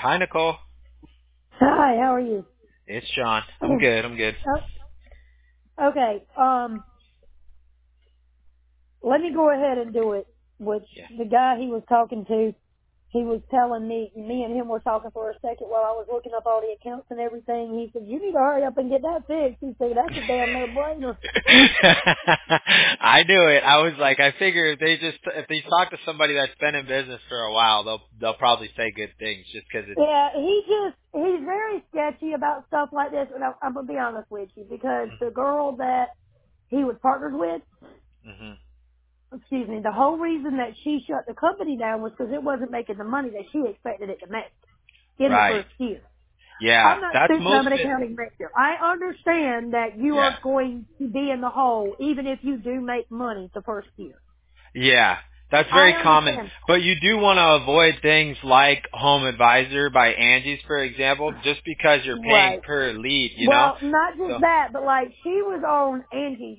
Hi, Nicole. Hi, how are you? It's John. I'm good. Okay, let me go ahead and do it. Which Yeah. the guy he was talking to, he was telling me and him were talking for a second while I was looking up all the accounts and everything. He said, "You need to hurry up and get that fixed." He said, "That's a damn no-brainer." I knew it. I was like, I figure if they talk to somebody that's been in business for a while, they'll probably say good things just because it's. Yeah, he's very sketchy about stuff like this, and I'm gonna be honest with you because the girl that he was partnered with, Mhm. excuse me, the whole reason that she shut the company down was because it wasn't making the money that she expected it to make in the Right. first year. Yeah. I'm not That's speaking most of an of it. accounting major. I understand that you Yeah. are going to be in the hole even if you do make money the first year. Yeah. That's I very common. understand. But you do want to avoid things like Home Advisor by Angie's, for example, just because you're paying Right. per lead, you know? Well, not just So. that, but like she was on Angie's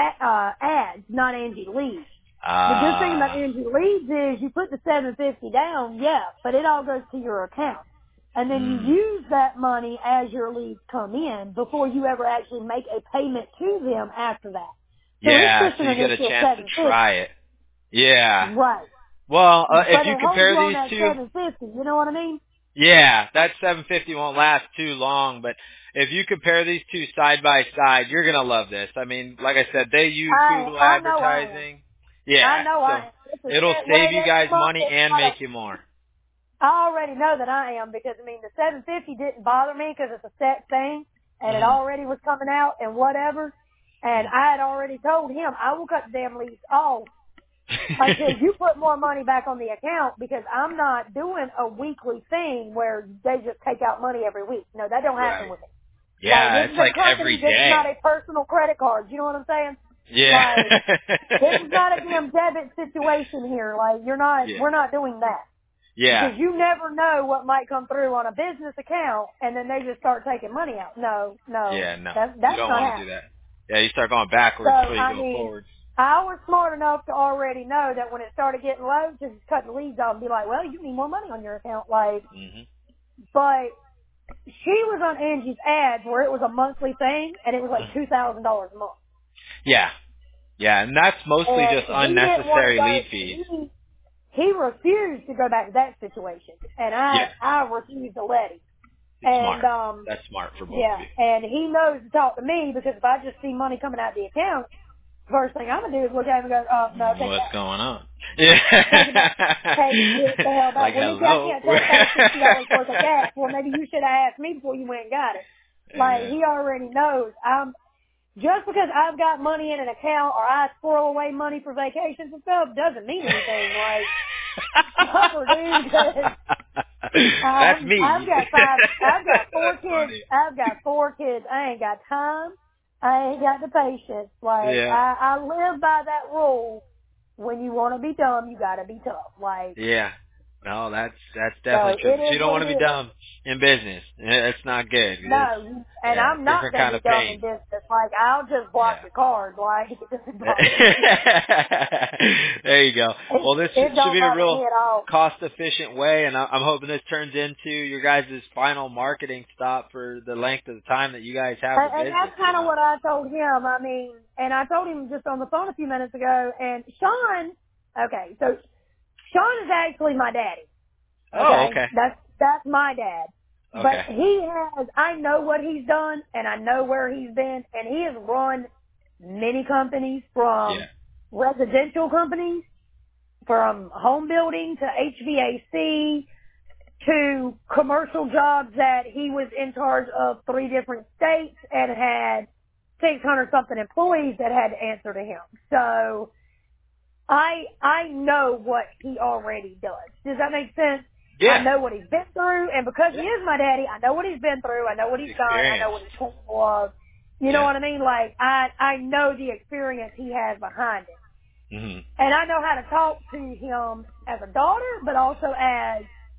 ads, not Angie Leads. The good thing about Angie Leads is you put the $750 down, yeah, but it all goes to your account. And then you Mm. use that money as your leads come in before you ever actually make a payment to them after that. So it's Yeah, just so an you get a initial chance to $750. try it. Yeah. Right. Well, if But you it holds compare you on these that two, $750, you know what I mean? yeah, that 750 won't last too long, but if you compare these two side by side, you're going to love this. I mean, like I said, they use Google I know I am. advertising. I Yeah, know so I am. It's a it'll set save rate you every guys month. money It's and not a make you more. I already know that I am because I mean the 750 didn't bother me because it's a set thing and it Mhm. already was coming out and whatever. And I had already told him I will cut the damn lease off until you put more money back on the account because I'm not doing a weekly thing where they just take out money every week. No, that don't happen Right. with me. Like Yeah, this it's is a like company. every This is day. not a personal credit card. You know what I'm saying? Yeah. Like this is not a damn debit situation here. Like Yeah. we're not doing that. Yeah. Because you never know what might come through on a business account and then they just start taking money out. No, Yeah, no. You that's don't not want to do happening. that. Yeah, you start going So, backwards before you I go mean, forwards. I was smart enough to already know that when it started getting low, to just cut the leads off and be like, well, you need more money on your account. Like, Mhm. but she was on Angie's ads where it was a monthly thing and it was like $2,000 a month. Yeah. Yeah, and that's mostly And just he didn't want to unnecessary lead fees. go, he refused to go back to that situation. And Yeah. I refused to let him. It's And, smart. That's smart for both of yeah, you. and he knows to talk to me because if I just see money coming out of the account, first thing I'm gonna do is look at him and go, oh no, take it What's back. going on? Take it back. Take it the hell Like, back. Well, you I hello. can't take back $60 worth of gas. Well, maybe you should have asked me before you went and got it. Like, Yeah. he already knows. Just because I've got money in an account or I squirrel away money for vacations and stuff doesn't mean anything. Like, cover, dude, 'cause That's me. I've got four That's kids. funny. I've got 4 kids. I ain't got time. I ain't got the patience. Like, Yeah. I live by that rule. When you want to be dumb, you gotta be tough. Like, Yeah. No, that's definitely so true. it But you is don't what want it to be is. dumb in business. It's not good. It's No, and yeah, I'm not different gonna kind be of dumb in pain. business. Like, I'll just block Yeah. your card. Like, it doesn't bother me. There you go. Well, this It should don't be a bother me real at all. cost-efficient way, and I'm hoping this turns into your guys' final marketing stop for the length of the time that you guys have the And business. that's You kind of know. what I told him. I mean, and I told him just on the phone a few minutes ago. And Sean, okay, so Sean is actually my daddy. Oh, Okay, okay. that's my dad. But Okay. I know what he's done, and I know where he's been, and he has run many companies Yeah. from residential companies, from home building to HVAC to commercial jobs that he was in charge of 3 different states and had 600 something employees that had to answer to him. So I know what he already does. Does that make sense? I Yeah. know what he's been through, and because he Yeah. is my daddy, I know what he's been through. I know what It's he's done. I know experience. what he's capable of. You know Yeah. what I mean? Like I know the experience he has behind him, Mhm. and I know how to talk to him as a daughter, but also as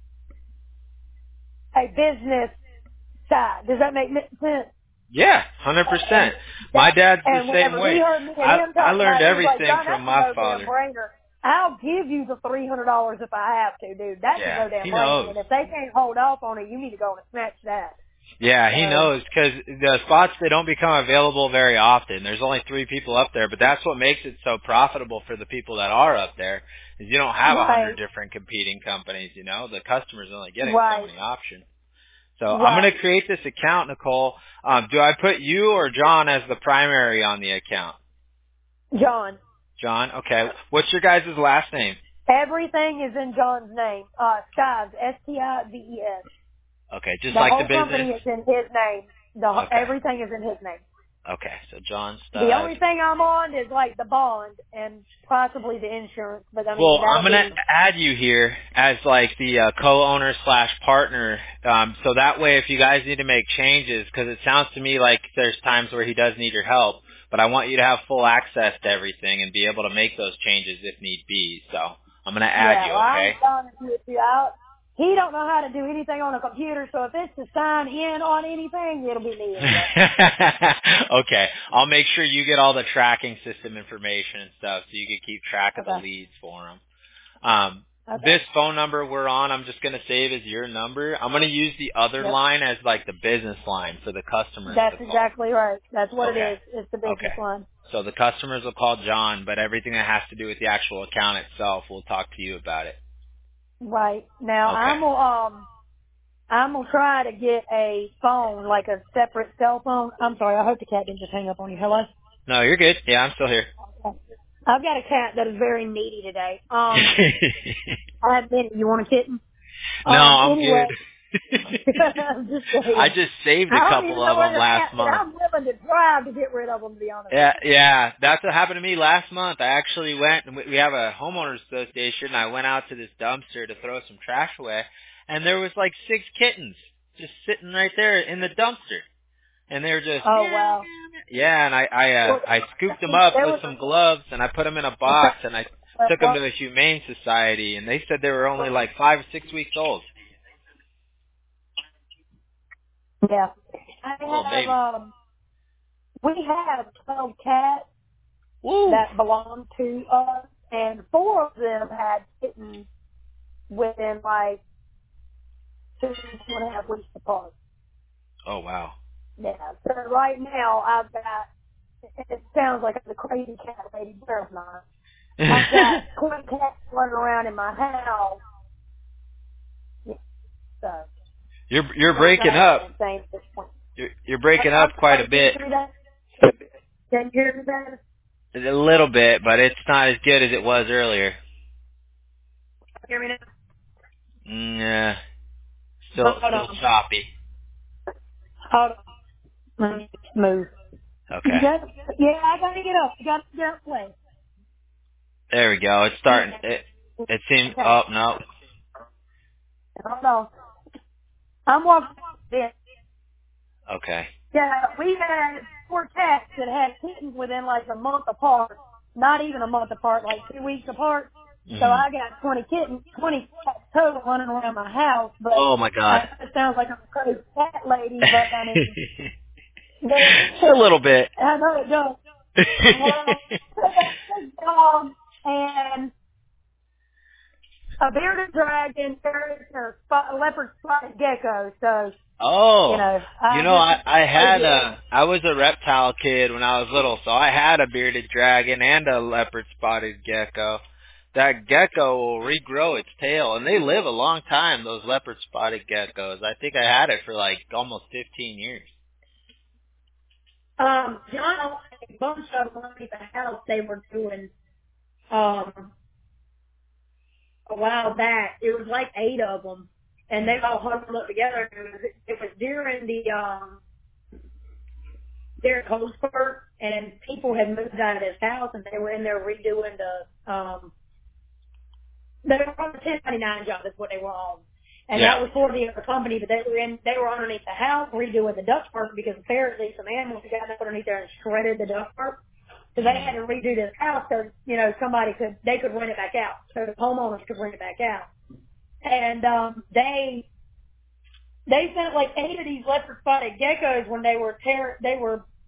a business side. Does that make sense? Yeah, And 100%. My that, dad's the and same whenever he way. heard me and I him I talk learned about it, he was like, everything John, from that's a my no damn father. brainer. I'll give you the $300 if I have to, dude. That's no damn brainer. And if they can't hold off on it, you need to go and snatch that. Yeah, he knows, because the spots, they don't become available very often. There's only 3 people up there, but that's what makes it so profitable for the people that are up there, is you don't have 100 different competing companies, you know? The customer's only getting so many options. So I'm going to create this account, Nicole. Do I put you or John as the primary on the account? John. John, okay. What's your guys' last name? Everything is in John's name. Stives, S-T-I-V-E-S. Okay, just like the business? The whole company is in his name. Everything is in his name. Okay, so John Stives. The only thing I'm on is like the bond and possibly the insurance. But I mean, well, I'm going to add you here as like the co-owner / partner. So that way if you guys need to make changes, because it sounds to me like there's times where he does need your help, but I want you to have full access to everything and be able to make those changes if need be. So I'm going to add you, okay? I'm telling you out. He don't know how to do anything on a computer, so if it's to sign in on anything, it'll be me. Okay. I'll make sure you get all the tracking system information and stuff so you can keep track of the leads for him. This phone number we're on, I'm just going to save as your number. I'm going to use the other line as like the business line for the customers. That's exactly right. That's what it is. It's the business line. So the customers will call John, but everything that has to do with the actual account itself, we'll talk to you about it. Right. Now, I'm gonna try to get a phone, like a separate cell phone. I'm sorry, I hope the cat didn't just hang up on you. Hello? No, you're good. Yeah, I'm still here. Okay. I've got a cat that is very needy today. I admit it. You want a kitten? No, I'm good. I'm just saying. I just saved a couple of them last month. I'm willing to drive to get rid of them, to be honest. Yeah, that's what happened to me last month. I actually went, and we have a homeowners association, and I went out to this dumpster to throw some trash away, and there was like 6 kittens just sitting right there in the dumpster. And they were just, wow. Yeah, and I scooped them up with some gloves, and I put them in a box, and I took them to the Humane Society, and they said they were only like 5 or 6 weeks old. Yeah. We have 12 cats that belong to us, and 4 of them had kittens within like 2.5 weeks apart. Oh, wow. Yeah. So right now I've got, it sounds like I'm the crazy cat lady, but I'm not. I've got 20 cats running around in my house. Yeah. So. You're breaking up. You're breaking up quite a bit. Can you hear me better? A little bit, but it's not as good as it was earlier. Hear me now? Yeah. Still choppy. Hold on. Let me move. Okay. I gotta get up. You gotta get up, please. There we go. It's starting. It seems. Okay. Oh no. Hold on. I'm walking this. Okay. Yeah, we had 4 cats that had kittens within like a month apart. Not even a month apart, like 2 weeks apart. Mm-hmm. So I got 20 cats total running around my house. But oh my God. It sounds like I'm a crazy cat lady, but I mean. A little bit. I know it does. Dog and a bearded dragon, a leopard spotted gecko. So. Oh, I was a reptile kid when I was little, so I had a bearded dragon and a leopard spotted gecko. That gecko will regrow its tail, and they live a long time, those leopard spotted geckos. I think I had it for like almost 15 years. John had a bunch of them underneath the house they were doing a while back. It was like 8 of them. And they all huddled up together. It was during the Derek Holzberg, and people had moved out of his house, and they were in there redoing they were on the 1099 job. That's what they were on, and that was for the other company. But they were underneath the house redoing the ductwork because apparently some animals got up underneath there and shredded the ductwork. So they had to redo this house so they could rent it back out, so the homeowners could rent it back out. And they sent like 8 of these leopard spotted geckos when I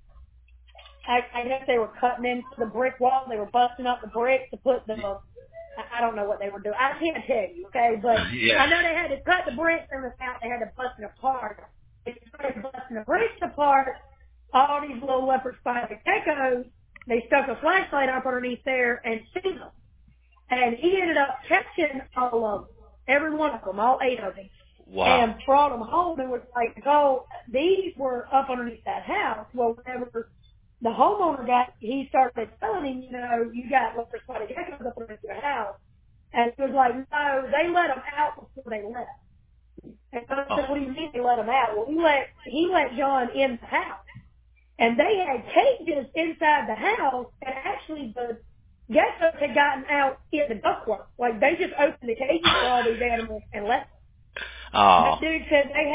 guess they were cutting into the brick wall. They were busting up the brick to put the I don't know what they were doing. I can't tell you, okay? But I know they had to cut the bricks in the house. They had to bust it apart. They started busting the bricks apart. All these little leopard spotted geckos, they stuck a flashlight up underneath there and seen them. And he ended up catching all of them, every one of them, all 8 of them. Wow. And brought them home and was like, oh, these were up underneath that house. Well, whenever the homeowner he started telling him, you got leopard spotted geckos up underneath your house. And he was like, no, they let them out before they left. And so I said, what do you mean they let them out? Well, he let John in the house. And they had cages inside the house, and actually the geckos had gotten out in the ductwork. Like, they just opened the cages for all these animals and left them. Oh. That dude said they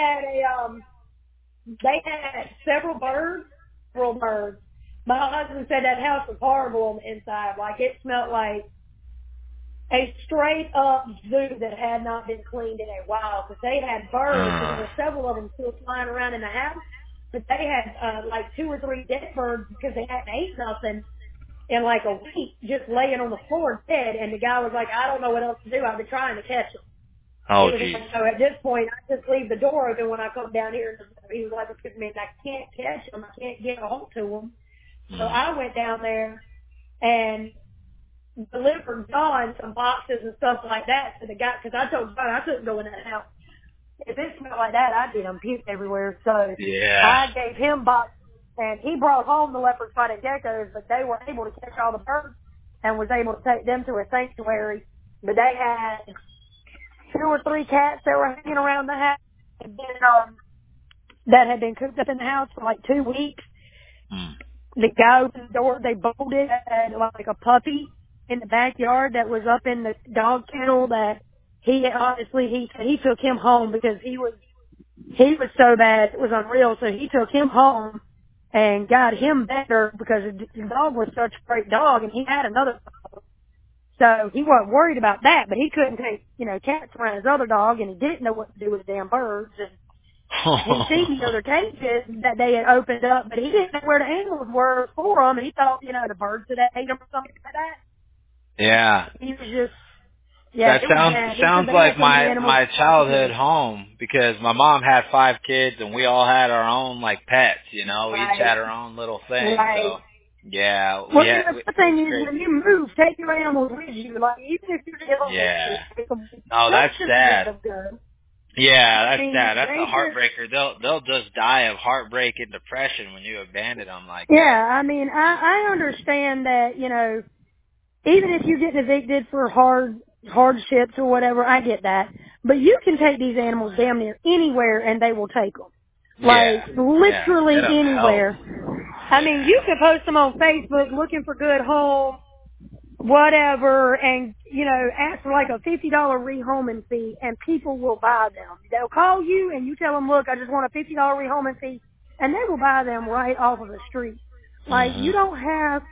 had several birds. My husband said that house was horrible on the inside. Like, it smelled like a straight up zoo that had not been cleaned in a while, because they had birds, and there were several of them still flying around in the house, but they had like 2 or 3 dead birds because they hadn't ate nothing in like a week, just laying on the floor dead. And the guy was like, I don't know what else to do. I've been trying to catch them. Oh, geez. Like, so at this point, I just leave the door open when I come down here. He was like, because I can't catch them. I can't get a hold to them. So I went down there and delivered John some boxes and stuff like that to the guy, because I told John I couldn't go in that house. If it smelled like that, I'd get them puked everywhere. So I gave him boxes, and he brought home the leopard spotted geckos, but they were able to catch all the birds and was able to take them to a sanctuary. But they had 2 or 3 cats that were hanging around the house, and then, that had been cooped up in the house for like 2 weeks. The guy opened the door, they bolted, had like a puppy in the backyard that was up in the dog kennel that he took him home because he was so bad, it was unreal. So he took him home and got him better because the dog was such a great dog, and he had another dog. So he wasn't worried about that, but he couldn't take, cats around his other dog, and he didn't know what to do with the damn birds. And he seen the other cages that they had opened up, but he didn't know where the animals were for them, and he thought, the birds had ate them or something like that. Yeah. He was just, that sounds like my childhood home, because my mom had 5 kids and we all had our own like pets, we each had our own little thing. So yeah. Well, the thing is, when you move, take your animals with you. Like, even if you're take them. Oh, that's sad. Yeah, that's sad. That's a heartbreaker. They'll just die of heartbreak and depression when you abandon them like that. Yeah, I mean, I understand that, even if you get evicted for hardships or whatever, I get that. But you can take these animals damn near anywhere and they will take them. Like, literally anywhere. I mean, you can post them on Facebook looking for good home, whatever, and, ask for like a $50 rehoming fee, and people will buy them. They'll call you and you tell them, look, I just want a $50 rehoming fee, and they will buy them right off of the street. Like, you don't have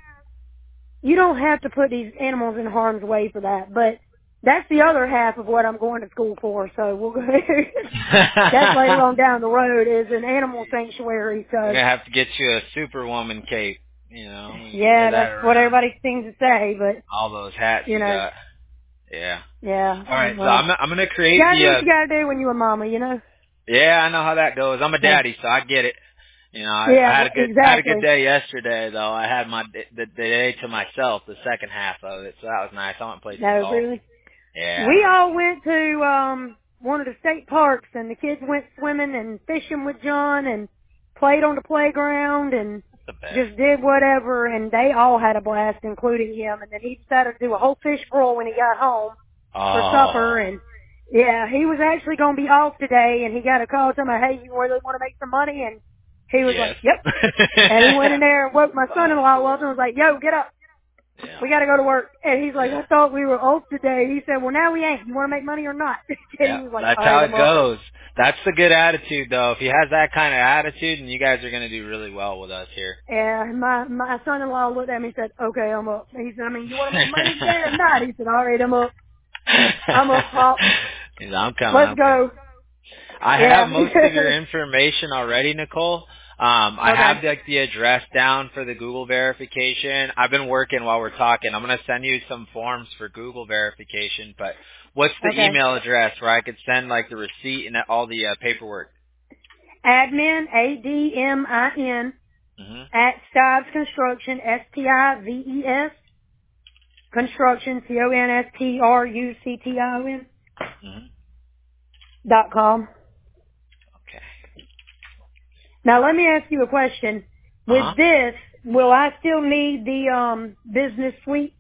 to put these animals in harm's way for that, but that's the other half of what I'm going to school for, so we'll go that's later on down the road, is an animal sanctuary. So you're going to have to get you a Superwoman cape, Yeah, that's what everybody seems to say, but all those hats you got. Yeah. Yeah. All right, so I'm going to create what you got to do when you're a mama, Yeah, I know how that goes. I'm a daddy, so I get it. I had a good day yesterday, though. I had the day to myself, the second half of it, so that was nice. I went and played some golf. Really? Yeah. We all went to one of the state parks, and the kids went swimming and fishing with John and played on the playground and just did whatever, and they all had a blast, including him. And then he decided to do a whole fish broil when he got home for supper, and yeah, he was actually going to be off today, and he got a call telling me, hey, you really want to make some money? And he was like, yep. And he went in there and woke my son-in-law up and was like, yo, get up. Yeah. We got to go to work. And he's like, I thought we were off today. He said, well, now we ain't. You want to make money or not? Yeah, that's how it goes. That's the good attitude, though. If he has that kind of attitude, and you guys are going to do really well with us here. Yeah, my son-in-law looked at me and said, okay, I'm up. He said, I mean, you want to make money today or not? He said, all right, I'm up. I'm up, Pop. I'm coming. Let's go. I have most of your information already, Nicole. I have like the address down for the Google verification. I've been working while we're talking. I'm going to send you some forms for Google verification, but what's the email address where I could send like the receipt and all the paperwork? Admin, ADMIN, at Stives Construction, STIVES, Construction, CONSTRUCTION, .com. Okay. Now let me ask you a question. With this, will I still need the business suite?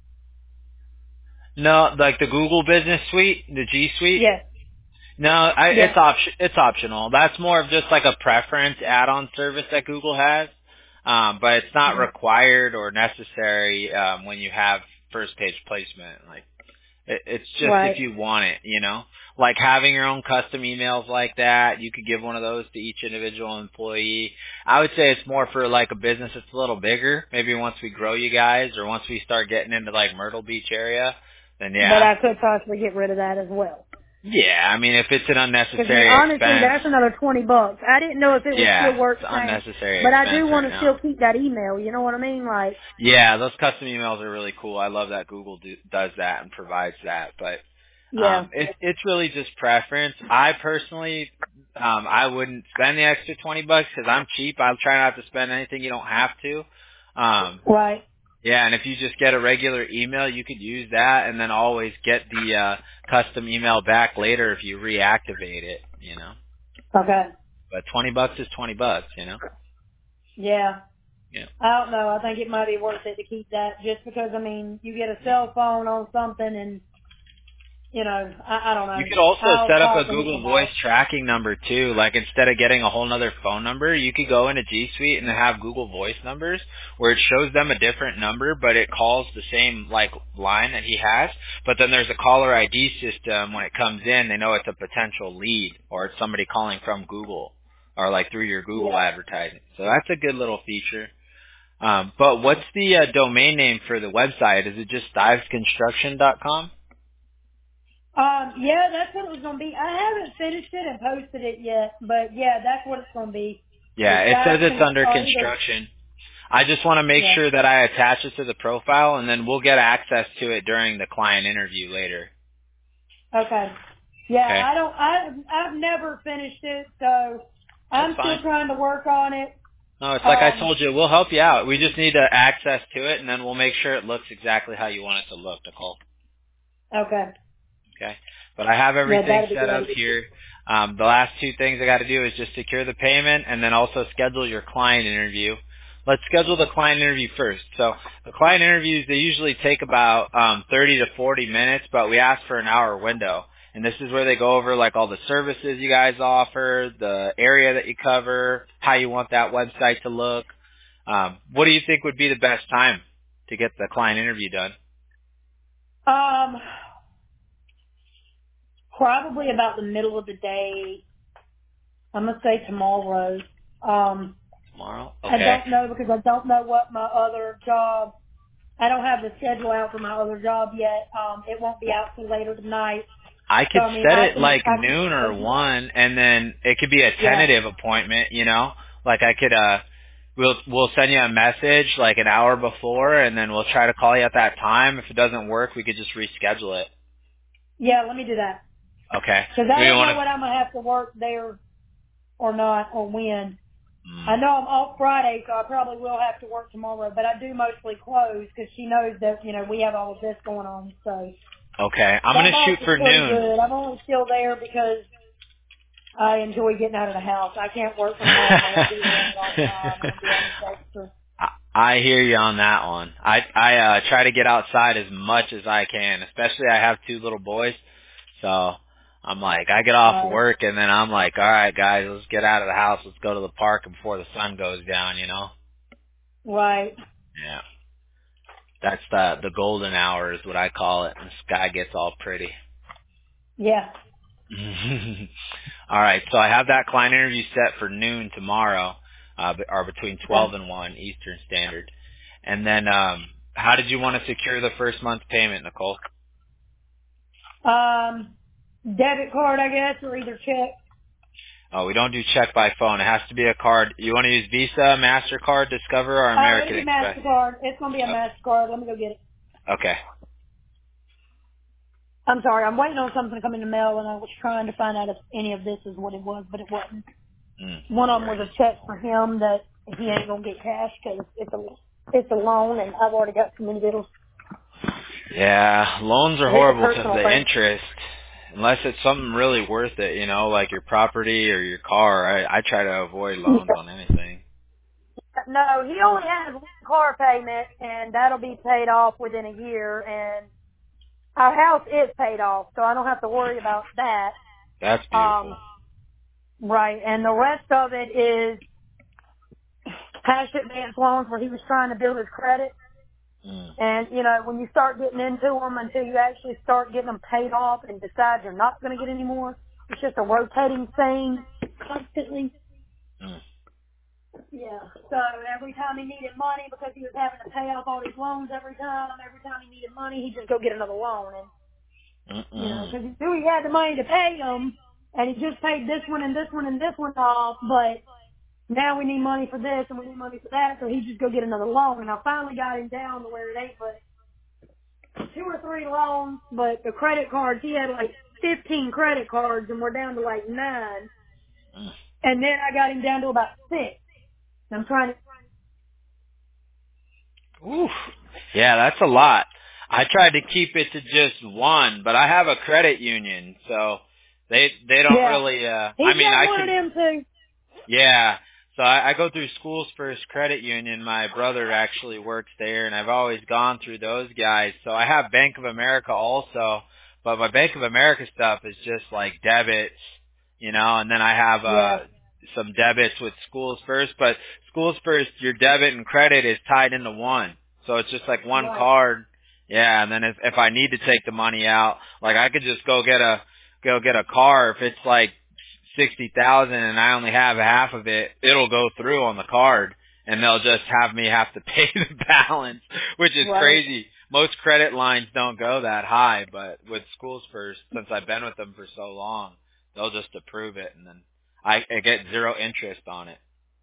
No, like the Google Business Suite, the G Suite? Yes. No, it's optional. That's more of just like a preference add-on service that Google has, but it's not required or necessary when you have first page placement. Like it's just if you want it, you know, like having your own custom emails like that. You could give one of those to each individual employee. I would say it's more for like a business that's a little bigger. Maybe once we grow you guys, or once we start getting into like Myrtle Beach area, then yeah. But I could possibly get rid of that as well. Yeah, I mean, if it's an unnecessary honestly, expense. that's another $20. I didn't know if it would still work. It's unnecessary but I expense do want to right still now. keep that email. You know what I mean? Like. Yeah, those custom emails are really cool. I love that Google does that and provides that. But it's really just preference. I personally, I wouldn't spend the extra $20 because I'm cheap. I'll try not to spend anything you don't have to. Right. Yeah, and if you just get a regular email, you could use that and then always get the custom email back later if you reactivate it, you know. Okay. But $20 is $20, you know. Yeah. Yeah. I don't know. I think it might be worth it to keep that just because, I mean, you get a cell phone on something and, you know, I don't know. You could also set up a Google Voice tracking number too. Like instead of getting a whole nother phone number, you could go into G Suite and have Google Voice numbers where it shows them a different number, but it calls the same like line that he has. But then there's a caller ID system. When it comes in, they know it's a potential lead or it's somebody calling from Google or like through your Google advertising. So that's a good little feature. But what's the domain name for the website? Is it just StivesConstruction.com? Yeah, that's what it was going to be. I haven't finished it and posted it yet, but yeah, that's what it's going to be. Yeah, it says it's under construction. I just want to make sure that I attach it to the profile, and then we'll get access to it during the client interview later. Okay. Yeah, I've never finished it, so I'm still trying to work on it. No, it's like I told you, we'll help you out. We just need access to it, and then we'll make sure it looks exactly how you want it to look, Nicole. Okay. Okay. But I have everything set up here. The last two things I got to do is just secure the payment and then also schedule your client interview. Let's schedule the client interview first. So the client interviews, they usually take about 30 to 40 minutes, but we ask for an hour window. And this is where they go over like all the services you guys offer, the area that you cover, how you want that website to look. What do you think would be the best time to get the client interview done? Probably about the middle of the day. I'm going to say tomorrow. Tomorrow? Okay. I don't know because I don't know what my other job, I don't have the schedule out for my other job yet. It won't be out till later tonight. I could set it like noon or 1, and then it could be a tentative appointment, you know? Like I could, we'll send you a message like an hour before, and then we'll try to call you at that time. If it doesn't work, we could just reschedule it. Yeah, let me do that. Okay. Because I don't know what I'm going to have to work there or not, or when. I know I'm off Friday, so I probably will have to work tomorrow, but I do mostly close because she knows that, you know, we have all of this going on, so. Okay. I'm going to shoot for noon. Good. I'm only still there because I enjoy getting out of the house. I can't work from home. I want to be around all the time. I'm doing extra. I hear you on that one. I try to get outside as much as I can, especially I have 2 little boys. So I'm like, I get off work and then I'm like, all right, guys, let's get out of the house. Let's go to the park before the sun goes down, you know? Right. Yeah. That's the golden hour is what I call it. The sky gets all pretty. Yeah. All right. So I have that client interview set for noon tomorrow, or between 12 and 1 Eastern Standard. And then, how did you want to secure the first month's payment, Nicole? Debit card, I guess, or either check. Oh, we don't do check by phone. It has to be a card. You want to use Visa, MasterCard, Discover, or American It'll be Express? MasterCard. It's going to be a MasterCard. Let me go get it. Okay. I'm sorry. I'm waiting on something to come in the mail, and I was trying to find out if any of this is what it was, but it wasn't. One of them was a check for him that he ain't going to get cash because it's a loan, and I've already got too many bills. Yeah, loans are It's a horrible because personal of the thing. interest. Unless it's something really worth it, like your property or your car. I try to avoid loans on anything. No, he only has one car payment, and that'll be paid off within a year, and our house is paid off, so I don't have to worry about that. That's beautiful. Right, and the rest of it is cash advance loans where he was trying to build his credit. And, when you start getting into them until you actually start getting them paid off and decide you're not going to get any more, it's just a rotating thing constantly. Yeah. So every time he needed money because he was having to pay off all his loans every time he needed money, he'd just go get another loan. And, because he knew he had the money to pay them, and he just paid this one and this one and this one off, but now we need money for this and we need money for that, so he just go get another loan. And I finally got him down to where it ain't but 2 or 3 loans, but the credit cards, he had like 15 credit cards, and we're down to like 9. And then I got him down to about 6. I'm trying to... Oof. Yeah, that's a lot. I tried to keep it to just 1, but I have a credit union, so they don't really. I wanted him to. Yeah. So I go through Schools First Credit Union. My brother actually works there, and I've always gone through those guys. So I have Bank of America also, but my Bank of America stuff is just like debits, and then I have some debits with Schools First. But Schools First, your debit and credit is tied into one. So it's just like one card. Yeah, and then if I need to take the money out, like I could just go get a car. If it's like 60,000 and I only have half of it, it'll go through on the card, and they'll just have me have to pay the balance, which is crazy. Most credit lines don't go that high, but with Schools First, since I've been with them for so long, they'll just approve it, and then I get 0 interest on it.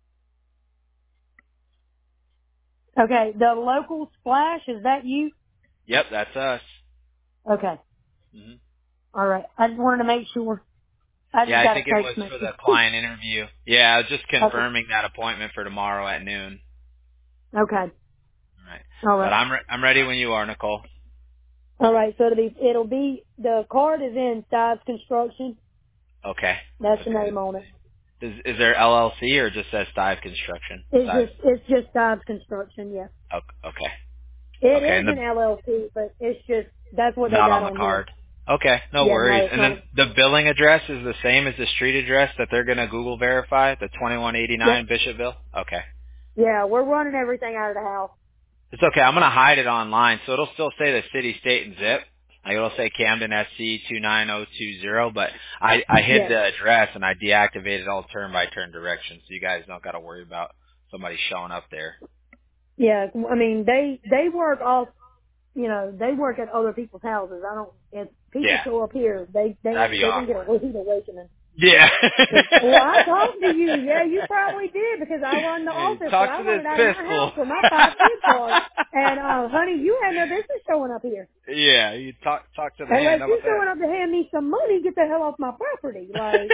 Okay, the local splash, is that you? Yep, that's us. Okay. All right. I just wanted to make sure. I think it was for the client interview. Yeah, I was just confirming that appointment for tomorrow at noon. Okay. All right. But I'm ready when you are, Nicole. All right. So it'll be the card is in Stives Construction. Okay. That's the name on it. Is there LLC or just says Stives Construction? It's just Stives Construction. Yeah. Okay. It is an LLC, but it's just that's what they got on the card. Okay, no worries. And then the billing address is the same as the street address that they're going to Google verify, the 2189 Bishopville? Okay. Yeah, we're running everything out of the house. It's okay. I'm going to hide it online, so it'll still say the city, state, and zip. Like it'll say Camden SC 29020, but I hid the address and I deactivated all turn-by-turn directions, so you guys don't got to worry about somebody showing up there. Yeah, I mean, they work off, they work at other people's houses. If people show up here, they can get a rude awakening. Yeah. Well, I talked to you. Yeah, you probably did because I run the office. So I run it out of my house with my 5 kids card. And, honey, you had no business showing up here. Yeah, you talk to the hand. Unless you're showing up to hand me some money, get the hell off my property. Like,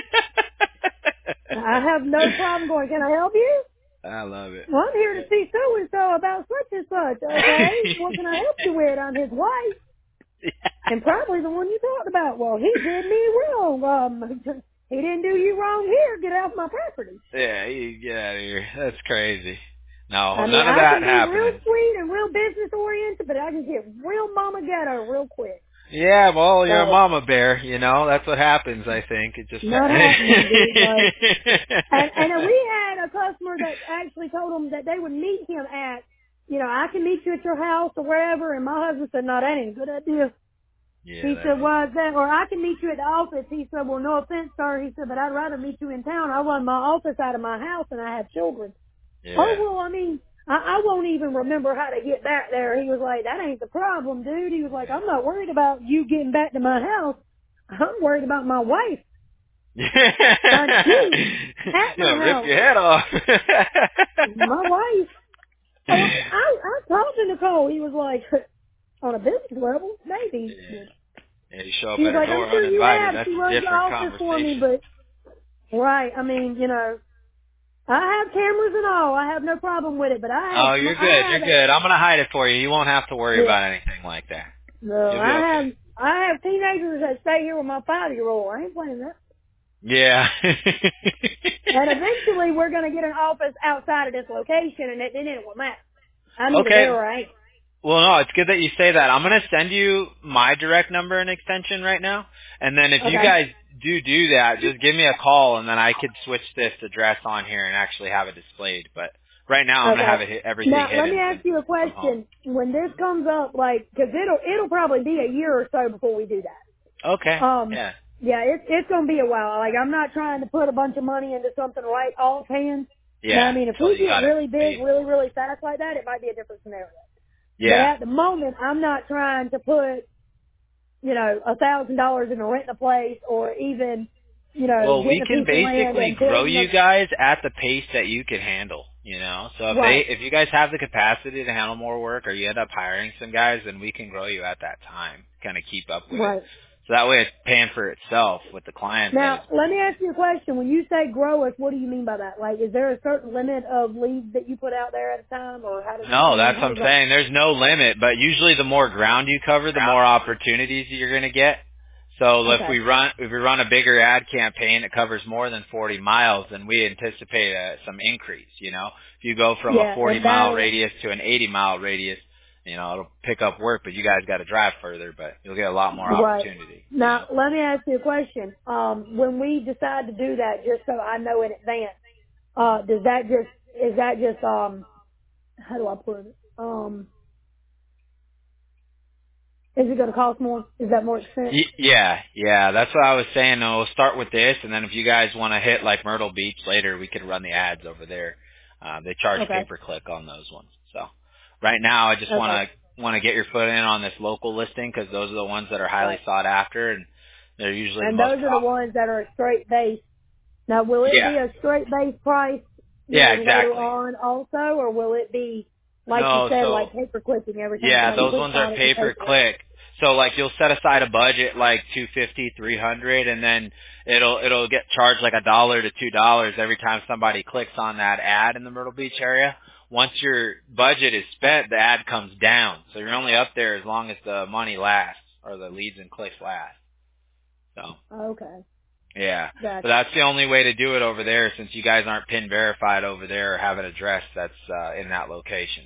I have no problem going, can I help you? I love it. Well, I'm here to see so-and-so about such and such, okay? What can I help you with? I'm his wife. And probably the one you talked about. Well, he did me wrong. He didn't do you wrong here. Get off my property. Yeah, you get out of here. That's crazy. No, none of that happened. I can be real sweet and real business-oriented, but I can get real mama ghetto real quick. Yeah, well, you're a mama bear, That's what happens, I think. It just not happening, dude. And we had a customer that actually told them that they would meet him at, I can meet you at your house or wherever. And my husband said, no, that ain't a good idea. Yeah, he said, why is that? Or I can meet you at the office. He said, well, no offense, sir. He said, but I'd rather meet you in town. I run my office out of my house and I have children. Yeah. Oh, well, I mean, I won't even remember how to get back there. He was like, that ain't the problem, dude. He was like, I'm not worried about you getting back to my house. I'm worried about my wife. At my rip house. your head off. My wife. I talked to Nicole. He was like, on a business level, maybe. Yeah, you show up She was at her like, I'm door sure you uninvited. have. That's She a runs the different office for me, conversation. but right. I mean, I have cameras and all. I have no problem with it, but Oh, you're good. You're good. I'm gonna hide it for you. You won't have to worry about anything like that. No, You'll be okay. I have teenagers that stay here with my 5-year-old. I ain't playing that. Yeah. And eventually we're going to get an office outside of this location, and then it will matter. I'm either Okay. there or I ain't. Well, no, it's good that you say that. I'm going to send you my direct number and extension right now. And then if you guys do that, just give me a call, and then I could switch this address on here and actually have it displayed. But right now I'm going to have everything Now, let me hidden ask you a from home. question. When this comes up, because it'll probably be a year or so before we do that. Okay. Yeah. Yeah, it's going to be a while. Like, I'm not trying to put a bunch of money into something right offhand. Now, I Yeah. mean, if Until we you get got it really big, paid. really, really fast like that, it might be a different scenario. But Yeah. at the moment, I'm not trying to put, $1,000 into renting a place or even, Well, we getting a can piece of land basically and grow building you guys at the pace that you can handle, So if you guys have the capacity to handle more work or you end up hiring some guys, then we can grow you at that time, kind of keep up with it. Right. So that way it's paying for itself with the client base. Now, let me ask you a question. When you say grow us, what do you mean by that? Like, is there a certain limit of leads that you put out there at a time, or how does No, that's what I'm saying. There's no limit, but usually the more ground you cover, the more opportunities you're going to get. So if we run a bigger ad campaign that covers more than 40 miles, then we anticipate some increase. If you go from a 40-mile radius to an 80-mile radius, it'll pick up work, but you guys got to drive further, but you'll get a lot more opportunity. Now, let me ask you a question. When we decide to do that, just so I know in advance, is that just how do I put it? Is it going to cost more? Is that more expensive? Yeah. That's what I was saying. We'll start with this, and then if you guys want to hit like Myrtle Beach later, we could run the ads over there. They charge pay-per-click on those ones. So right now, I just want to get your foot in on this local listing because those are the ones that are highly sought after, and they're usually the most those are the ones that are straight base. Now, will it be a straight base price? Later on also, or will it be like you said, like pay-per-clicking every time? Yeah, those ones are pay-per-click. So like you'll set aside a budget like $250, $300, and then it'll get charged like $1 to $2 every time somebody clicks on that ad in the Myrtle Beach area. Once your budget is spent, the ad comes down. So you're only up there as long as the money lasts or the leads and clicks last. So. Yeah. But that's the only way to do it over there since you guys aren't PIN verified over there or have an address that's in that location.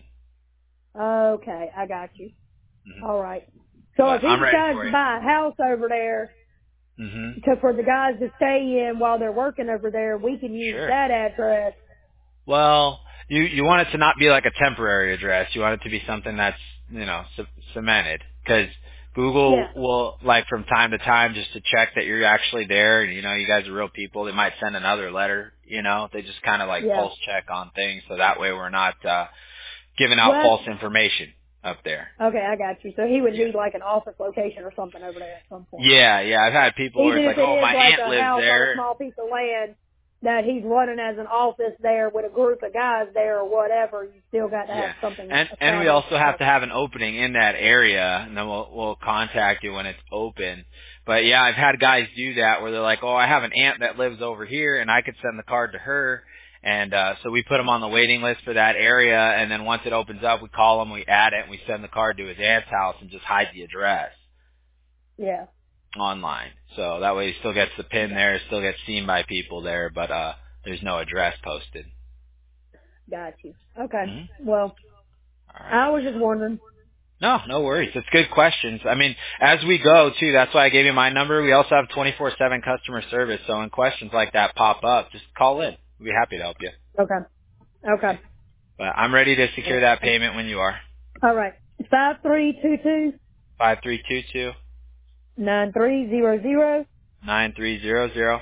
Okay, I got you. Mm-hmm. All right. So if he decides to buy a house over there for the guys to stay in while they're working over there, we can use that address. Well, you want it to not be like a temporary address. You want it to be something that's, cemented. Because Google will, like, from time to time just to check that you're actually there and, you guys are real people. They might send another letter, They just kind of, pulse check on things so that way we're not giving out false information up there. Okay, I got you. So he would need, like, an office location or something over there at some point. Yeah. I've had people where it's like, oh, my aunt lives there. On a small piece of land that he's running as an office there with a group of guys there or whatever, you still got to have something. And we also have to have an opening in that area, and then we'll contact you when it's open. But yeah, I've had guys do that where they're like, oh, I have an aunt that lives over here, and I could send the card to her. And so we put him on the waiting list for that area, and then once it opens up, we call him, we add it, and we send the card to his aunt's house and just hide the address. Yeah. Online. So that way he still gets the PIN there, still gets seen by people there, but there's no address posted. Got you. Okay. Well, I was just wondering. No worries. It's good questions. I mean, as we go, too, that's why I gave you my number. We also have 24/7 customer service, so when questions like that pop up, just call in. We'll be happy to help you. Okay. But I'm ready to secure that payment when you are. All right. 5322. 5322. 9300. 9300.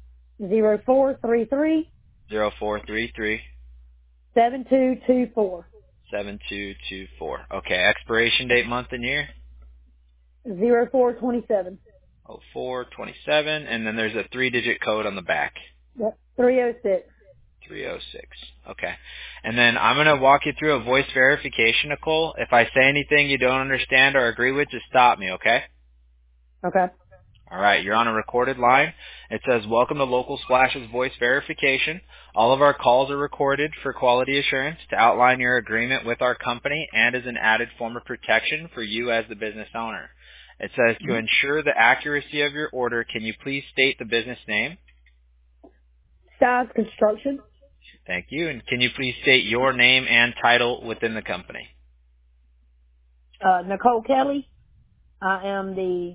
0433. 0433. 7224. 7224. Okay. Expiration date, month, and year? 0427. 0427, and then there's a 3-digit code on the back. Yep, 306. 306. Okay. And then I'm going to walk you through a voice verification, Nicole. If I say anything you don't understand or agree with, just stop me, okay? Okay. All right, you're on a recorded line. It says, welcome to Local Splash's voice verification. All of our calls are recorded for quality assurance to outline your agreement with our company and as an added form of protection for you as the business owner. It says, to ensure the accuracy of your order, can you please state the business name? Stives Construction. Thank you. And can you please state your name and title within the company? Nicole Kelly. I am the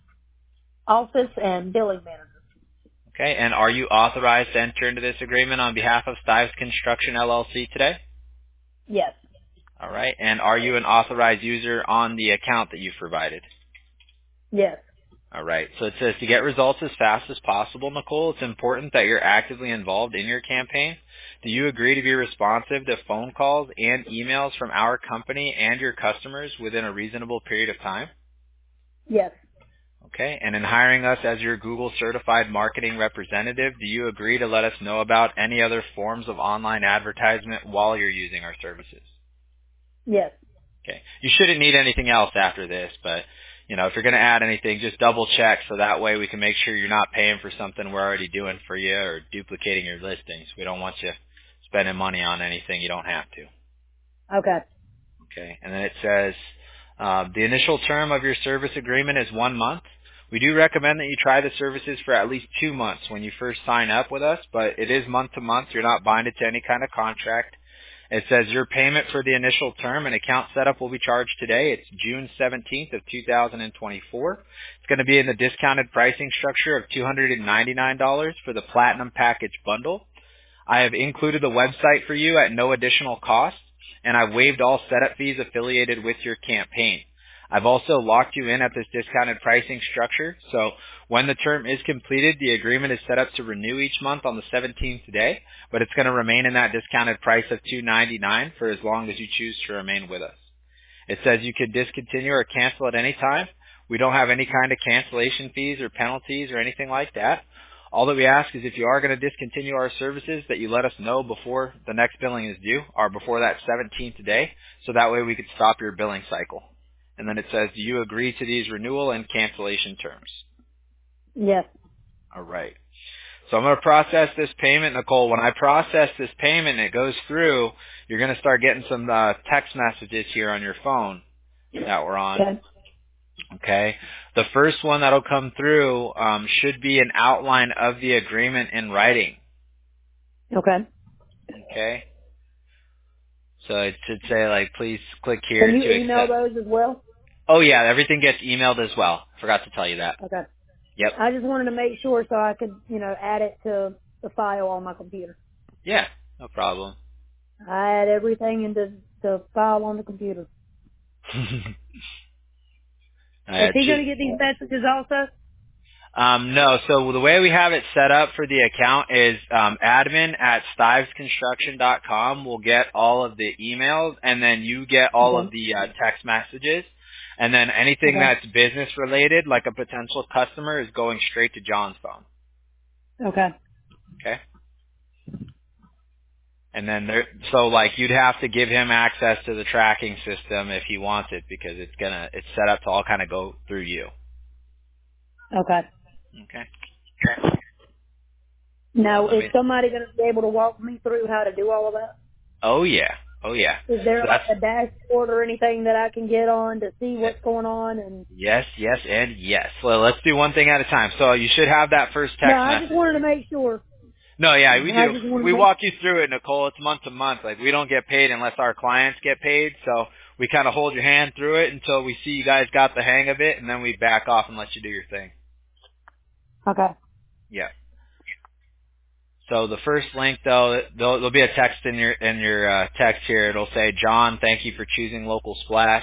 office and billing manager. Okay. And are you authorized to enter into this agreement on behalf of Stives Construction LLC today? Yes. All right. And are you an authorized user on the account that you've provided? Yes. All right. So it says to get results as fast as possible, Nicole, it's important that you're actively involved in your campaign. Do you agree to be responsive to phone calls and emails from our company and your customers within a reasonable period of time? Yes. Okay. And in hiring us as your Google certified marketing representative, do you agree to let us know about any other forms of online advertisement while you're using our services? Yes. Okay. You shouldn't need anything else after this, but if you're going to add anything, just double check so that way we can make sure you're not paying for something we're already doing for you or duplicating your listings. We don't want you spending money on anything you don't have to. Okay. Okay. And then it says the initial term of your service agreement is 1 month. We do recommend that you try the services for at least 2 months when you first sign up with us, but it is month to month. You're not binded to any kind of contract. It says your payment for the initial term and account setup will be charged today. It's June 17th of 2024. It's going to be in the discounted pricing structure of $299 for the Platinum Package Bundle. I have included the website for you at no additional cost, and I've waived all setup fees affiliated with your campaign. I've also locked you in at this discounted pricing structure, so when the term is completed, the agreement is set up to renew each month on the 17th day, but it's going to remain in that discounted price of $299 for as long as you choose to remain with us. It says you could discontinue or cancel at any time. We don't have any kind of cancellation fees or penalties or anything like that. All that we ask is if you are going to discontinue our services that you let us know before the next billing is due or before that 17th day, so that way we could stop your billing cycle. And then it says, do you agree to these renewal and cancellation terms? Yes. All right. So I'm going to process this payment, Nicole. When I process this payment and it goes through, you're going to start getting some text messages here on your phone that we're on. Okay. Okay. The first one that'll come through should be an outline of the agreement in writing. Okay. Okay. So it should say, please click here Can to you email accept. those as well? Oh, yeah. Everything gets emailed as well. Forgot to tell you that. Okay. Yep. I just wanted to make sure so I could, add it to the file on my computer. Yeah. No problem. I add everything into the file on the computer. Is he going to get these messages also? No. So the way we have it set up for the account is admin@stivesconstruction.com will get all of the emails, and then you get all of the text messages. And then anything that's business related, like a potential customer, is going straight to John's phone. Okay. Okay. And then you'd have to give him access to the tracking system if he wants it, because it's set up to all kind of go through you. Okay. Okay. Now, is somebody going to be able to walk me through how to do all of that? Oh yeah. Oh yeah. Is there a dashboard or anything that I can get on to see what's going on? And Yes, and yes. Well, let's do one thing at a time. So you should have that first text message. I just wanted to make sure. No, yeah, we do. We walk you through it, Nicole. It's month to month. We don't get paid unless our clients get paid. So we kind of hold your hand through it until we see you guys got the hang of it, and then we back off and let you do your thing. Okay. Yeah. So the first link, though, there'll be a text in your text here. It'll say, "John, thank you for choosing Local Splash."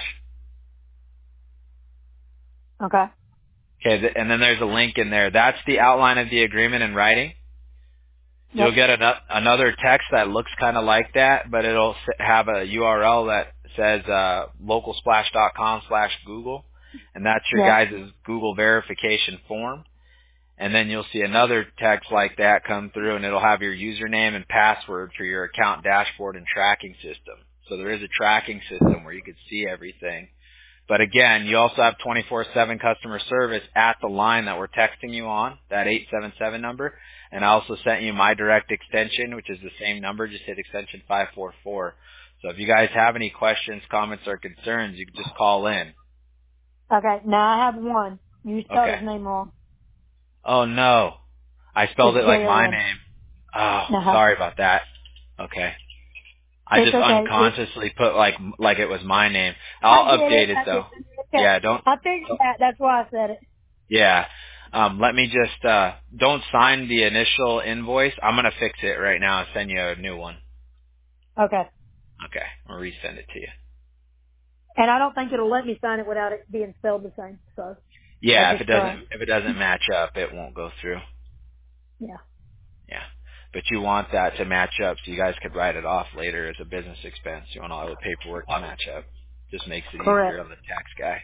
Okay. Okay, and then there's a link in there. That's the outline of the agreement in writing. You'll get another text that looks kind of like that, but it'll have a URL that says localsplash.com/Google. and that's your guys' Google verification form. And then you'll see another text like that come through, and it'll have your username and password for your account dashboard and tracking system. So there is a tracking system where you can see everything. But again, you also have 24/7 customer service at the line that we're texting you on, that 877 number. And I also sent you my direct extension, which is the same number, just hit extension 544. So if you guys have any questions, comments, or concerns, you can just call in. Okay, now I have one. You spelled his name wrong. Oh, no. I spelled it like my name. Oh, sorry about that. Okay. I just unconsciously put like it was my name. I'll update it though. Yeah, don't. I figured that. That's why I said it. Yeah. Let me just don't sign the initial invoice. I'm gonna fix it right now and send you a new one. Okay. Okay. I'll resend it to you. And I don't think it'll let me sign it without it being spelled the same. So. Yeah, if it doesn't match up, it won't go through. Yeah. Yeah. But you want that to match up so you guys could write it off later as a business expense. You want all the paperwork to match up. Just makes it easier on the tax guy.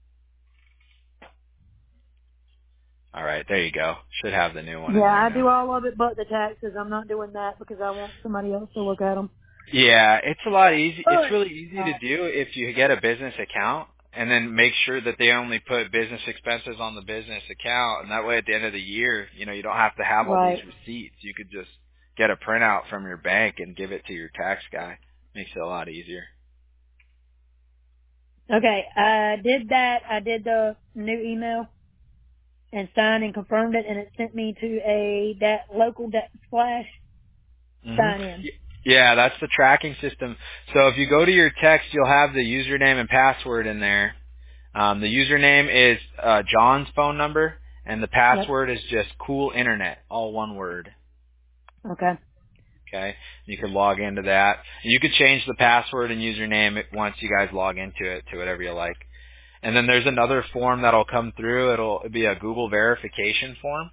All right, there you go. Should have the new one in there I now. do all of it but the taxes. I'm not doing that because I want somebody else to look at them. Yeah, it's a lot easy. It's really easy to do if you get a business account and then make sure that they only put business expenses on the business account. And that way at the end of the year, you don't have to have all these receipts. You could just get a printout from your bank and give it to your tax guy. Makes it a lot easier. Okay, I did that. I did the new email and signed and confirmed it, and it sent me to that local splash sign in. Yeah, that's the tracking system. So if you go to your text, you'll have the username and password in there. The username is John's phone number, and the password is just Cool Internet, all one word. Okay. Okay. You can log into that. And you could change the password and username once you guys log into it to whatever you like. And then there's another form that'll come through. It'll be a Google verification form.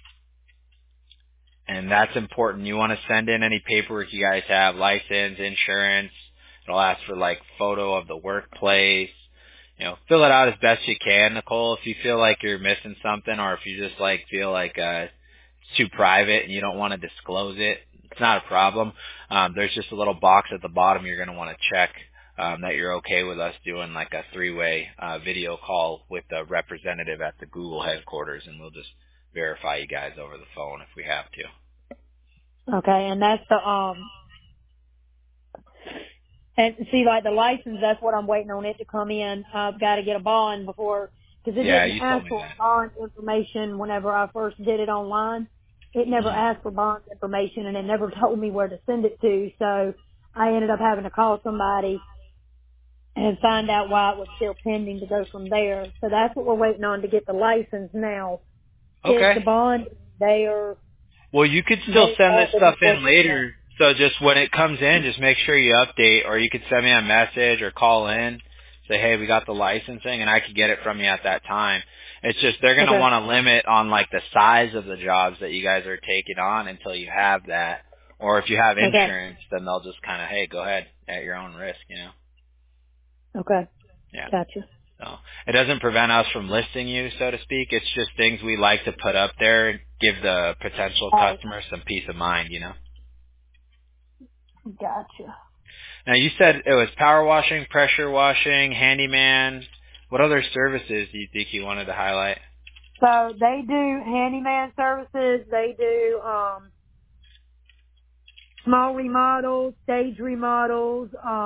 And that's important. You want to send in any paperwork you guys have, license, insurance. It'll ask for photo of the workplace. Fill it out as best you can, Nicole. If you feel like you're missing something, or if you just feel like it's too private and you don't want to disclose it, it's not a problem. There's just a little box at the bottom you're going to want to check that you're okay with us doing a 3-way video call with the representative at the Google headquarters, and we'll just verify you guys over the phone if we have to. Okay, and that's and see, the license, that's what I'm waiting on it to come in. I've got to get a bond because it didn't ask for bond information whenever I first did it online. It never asked for bond information, and it never told me where to send it to, so I ended up having to call somebody and find out why it was still pending to go from there. So that's what we're waiting on to get the license now. Okay. Is the bond there? Well, you could still send this stuff in later. So just when it comes in, just make sure you update, or you could send me a message or call in, say, hey, we got the licensing, and I could get it from you at that time. It's just they're going to want to limit on the size of the jobs that you guys are taking on until you have that. Or if you have insurance, then they'll just kind of, hey, go ahead at your own risk, Okay. Yeah. Gotcha. So it doesn't prevent us from listing you, so to speak. It's just things we like to put up there and give the potential customer some peace of mind, Gotcha. Now, you said it was power washing, pressure washing, handyman. What other services do you think you wanted to highlight? So they do handyman services. They do small remodels, stage remodels.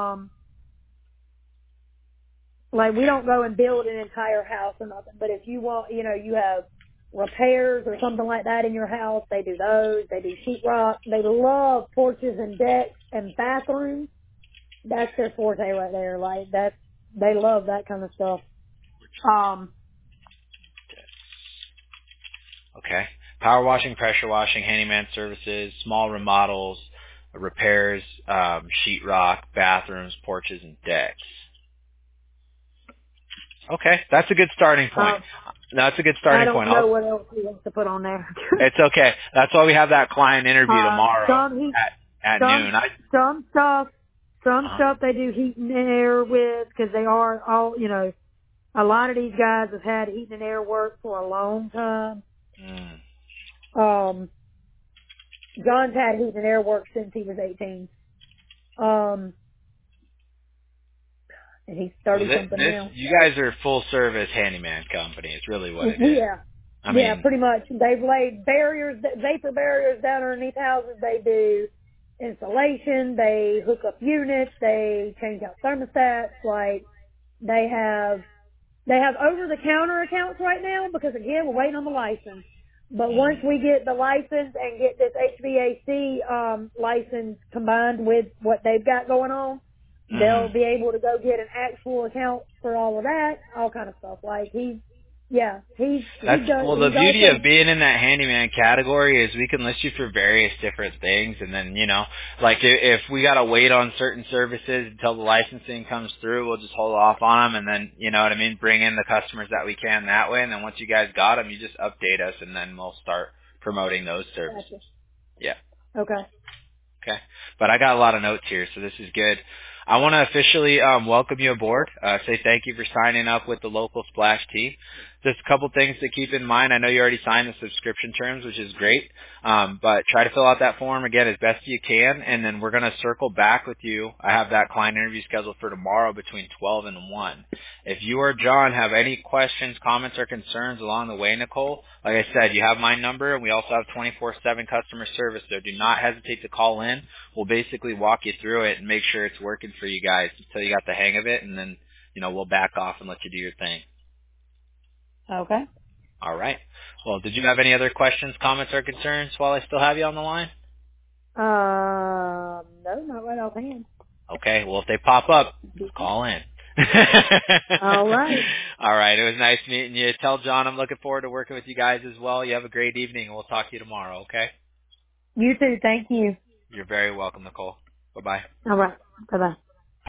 We don't go and build an entire house or nothing. But if you want, you have repairs or something like that in your house, they do those. They do sheetrock. They love porches and decks and bathrooms. That's their forte right there. They love that kind of stuff. Okay. Power washing, pressure washing, handyman services, small remodels, repairs, sheetrock, bathrooms, porches, and decks. Okay, that's a good starting point. That's a good starting point. I don't know what else he wants to put on there. It's okay. That's why we have that client interview tomorrow at noon. Some stuff they do heat and air with because they are all, A lot of these guys have had heat and air work for a long time. John's had heat and air work since he was 18. And he's 30-something now. You guys are a full-service handyman company. It's really what it is. Yeah. I mean, pretty much. They've laid barriers, vapor barriers down underneath houses. They do installation. They hook up units. They change out thermostats. Like, they have over-the-counter accounts right now because, again, we're waiting on the license. But once we get the license and get this HVAC license combined with what they've got going on, they'll be able to go get an actual account for all of that, all kind of stuff. Like, the beauty of being in that handyman category is we can list you for various different things, and then, like if we got to wait on certain services until the licensing comes through, we'll just hold off on them, and then, you know what I mean, bring in the customers that we can that way, and then once you guys got them, you just update us, and then we'll start promoting those services. Gotcha. Yeah. Okay. But I got a lot of notes here, so this is good. I want to officially welcome you aboard, say thank you for signing up with the local Splash team. Just a couple things to keep in mind. I know you already signed the subscription terms, which is great, but try to fill out that form again as best you can, and then we're going to circle back with you. I have that client interview scheduled for tomorrow between 12 and 1. If you or John have any questions, comments, or concerns along the way, Nicole, like I said, you have my number, and we also have 24/7 customer service, so do not hesitate to call in. We'll basically walk you through it and make sure it's working for you guys until you got the hang of it, and then, we'll back off and let you do your thing. Okay. All right. Well, did you have any other questions, comments, or concerns while I still have you on the line? No, not right offhand. Okay. Well, if they pop up, call in. All right. All right. It was nice meeting you. Tell John I'm looking forward to working with you guys as well. You have a great evening, and we'll talk to you tomorrow, okay? You too. Thank you. You're very welcome, Nicole. Bye-bye. All right. Bye-bye.